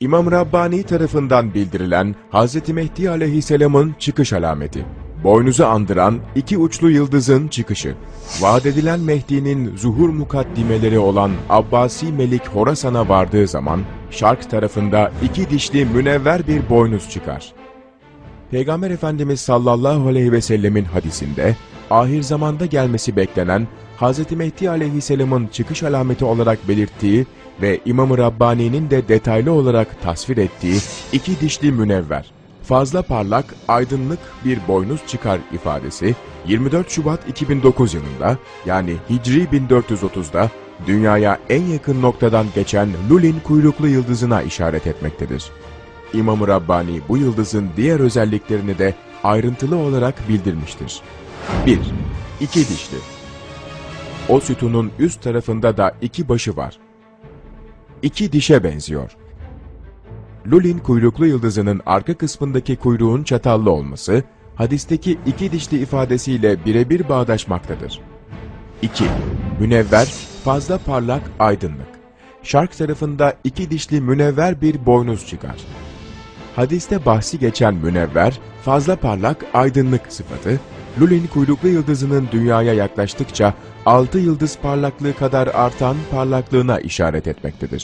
İmam Rabbani tarafından bildirilen Hz. Mehdi aleyhisselamın çıkış alameti. Boynuzu andıran iki uçlu yıldızın çıkışı. Vaat edilen Mehdi'nin zuhur mukaddimeleri olan Abbasi Melik Horasan'a vardığı zaman, şark tarafında iki dişli münevver bir boynuz çıkar. Peygamber Efendimiz sallallahu aleyhi ve sellemin hadisinde, ahir zamanda gelmesi beklenen Hz. Mehdi aleyhisselamın çıkış alameti olarak belirttiği ve İmam-ı Rabbani'nin de detaylı olarak tasvir ettiği iki dişli münevver, fazla parlak, aydınlık bir boynuz çıkar ifadesi 24 Şubat 2009 yılında yani Hicri 1430'da dünyaya en yakın noktadan geçen Lulin kuyruklu yıldızına işaret etmektedir. İmam-ı Rabbani bu yıldızın diğer özelliklerini de ayrıntılı olarak bildirmiştir. 1. İki dişli. O sütunun üst tarafında da iki başı var. İki dişe benziyor. Lulin kuyruklu yıldızının arka kısmındaki kuyruğun çatallı olması, hadisteki iki dişli ifadesiyle birebir bağdaşmaktadır. 2. Münevver, fazla parlak, aydınlık. Şark tarafında iki dişli münevver bir boynuz çıkar. Hadiste bahsi geçen münevver, fazla parlak, aydınlık sıfatı, Lulin kuyruklu yıldızının dünyaya yaklaştıkça 6 yıldız parlaklığı kadar artan parlaklığına işaret etmektedir.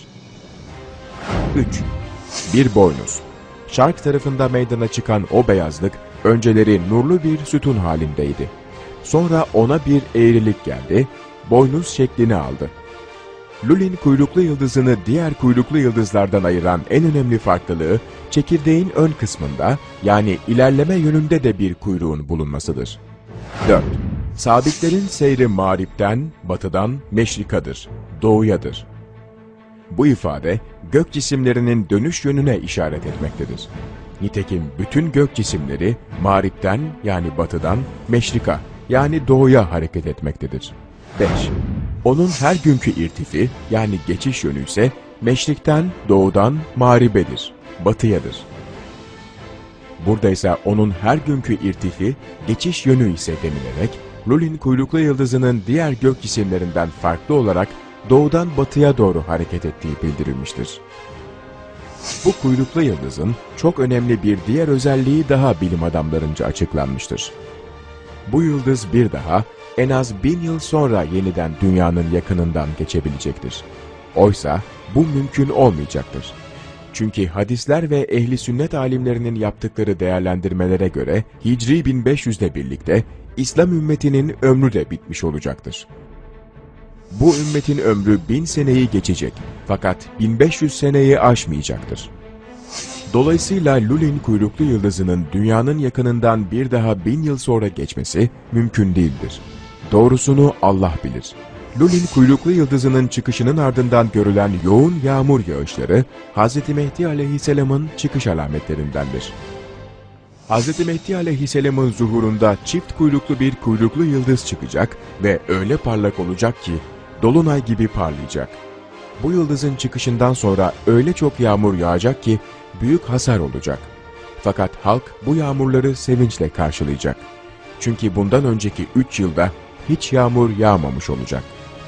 3. Bir boynuz. Şark tarafında meydana çıkan o beyazlık, önceleri nurlu bir sütun halindeydi. Sonra ona bir eğrilik geldi, boynuz şeklini aldı. Lulin kuyruklu yıldızını diğer kuyruklu yıldızlardan ayıran en önemli farklılığı, çekirdeğin ön kısmında, yani ilerleme yönünde de bir kuyruğun bulunmasıdır. 4. Sabitlerin seyri mağripten, batıdan meşrikadır, doğuyadır. Bu ifade, gök cisimlerinin dönüş yönüne işaret etmektedir. Nitekim bütün gök cisimleri, mağripten yani batıdan, meşrika yani doğuya hareket etmektedir. 5. Onun her günkü irtifi yani geçiş yönü ise meşrikten, doğudan mağribedir, batıyadır. Burada ise onun her günkü irtifi, geçiş yönü ise denilerek, Lulin kuyruklu yıldızının diğer gök cisimlerinden farklı olarak doğudan batıya doğru hareket ettiği bildirilmiştir. Bu kuyruklu yıldızın çok önemli bir diğer özelliği daha bilim adamlarınca açıklanmıştır. Bu yıldız bir daha en az 1000 yıl sonra yeniden dünyanın yakınından geçebilecektir. Oysa bu mümkün olmayacaktır. Çünkü hadisler ve ehli sünnet alimlerinin yaptıkları değerlendirmelere göre Hicri 1500'le birlikte İslam ümmetinin ömrü de bitmiş olacaktır. Bu ümmetin ömrü 1000 seneyi geçecek fakat 1500 seneyi aşmayacaktır. Dolayısıyla Lulin kuyruklu yıldızının dünyanın yakınından bir daha 1000 yıl sonra geçmesi mümkün değildir. Doğrusunu Allah bilir. Lulin kuyruklu yıldızının çıkışının ardından görülen yoğun yağmur yağışları Hz. Mehdi aleyhisselamın çıkış alametlerindendir. Hz. Mehdi aleyhisselamın zuhurunda çift kuyruklu bir kuyruklu yıldız çıkacak ve öyle parlak olacak ki dolunay gibi parlayacak. Bu yıldızın çıkışından sonra öyle çok yağmur yağacak ki büyük hasar olacak. Fakat halk bu yağmurları sevinçle karşılayacak. Çünkü bundan önceki 3 yılda hiç yağmur yağmamış olacak.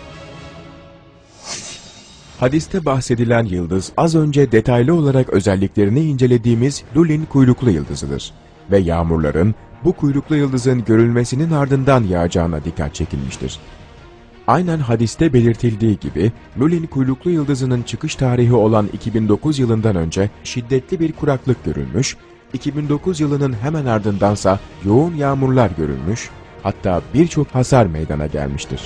Hadiste bahsedilen yıldız az önce detaylı olarak özelliklerini incelediğimiz Lulin kuyruklu yıldızıdır. Ve yağmurların bu kuyruklu yıldızın görülmesinin ardından yağacağına dikkat çekilmiştir. Aynen hadiste belirtildiği gibi Lulin kuyruklu yıldızının çıkış tarihi olan 2009 yılından önce şiddetli bir kuraklık görülmüş, 2009 yılının hemen ardındansa yoğun yağmurlar görülmüş, hatta birçok hasar meydana gelmiştir.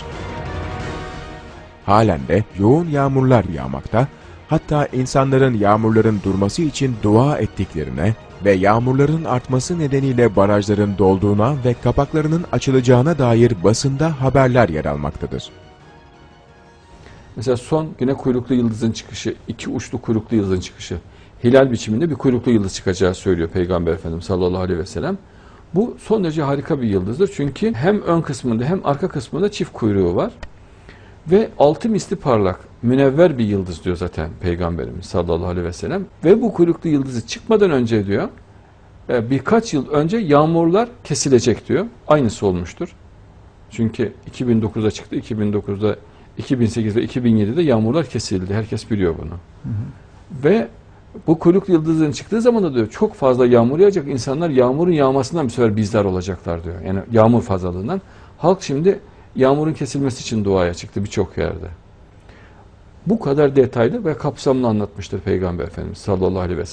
Halen de yoğun yağmurlar yağmakta, hatta insanların yağmurların durması için dua ettiklerine ve yağmurların artması nedeniyle barajların dolduğuna ve kapaklarının açılacağına dair basında haberler yer almaktadır. Mesela son güne kuyruklu yıldızın çıkışı, iki uçlu kuyruklu yıldızın çıkışı, hilal biçiminde bir kuyruklu yıldız çıkacağı söylüyor Peygamber Efendimiz sallallahu aleyhi ve sellem. Bu son derece harika bir yıldızdır çünkü hem ön kısmında hem arka kısmında çift kuyruğu var. Ve altı misli parlak, münevver bir yıldız diyor zaten Peygamberimiz sallallahu aleyhi ve sellem. Ve bu kuyruklu yıldızı çıkmadan önce diyor, birkaç yıl önce yağmurlar kesilecek diyor. Aynısı olmuştur. Çünkü 2009'da çıktı, 2009'da, 2008 ve 2007'de yağmurlar kesildi. Herkes biliyor bunu. Hı hı. Ve Bu kuyruklu yıldızın çıktığı zaman da diyor çok fazla yağmur yağacak. İnsanlar yağmurun yağmasından bir sefer bizdar olacaklar diyor. Yani yağmur fazlalığından. Halk şimdi yağmurun kesilmesi için duaya çıktı birçok yerde. Bu kadar detaylı ve kapsamlı anlatmıştır Peygamber Efendimiz sallallahu aleyhi ve sellem.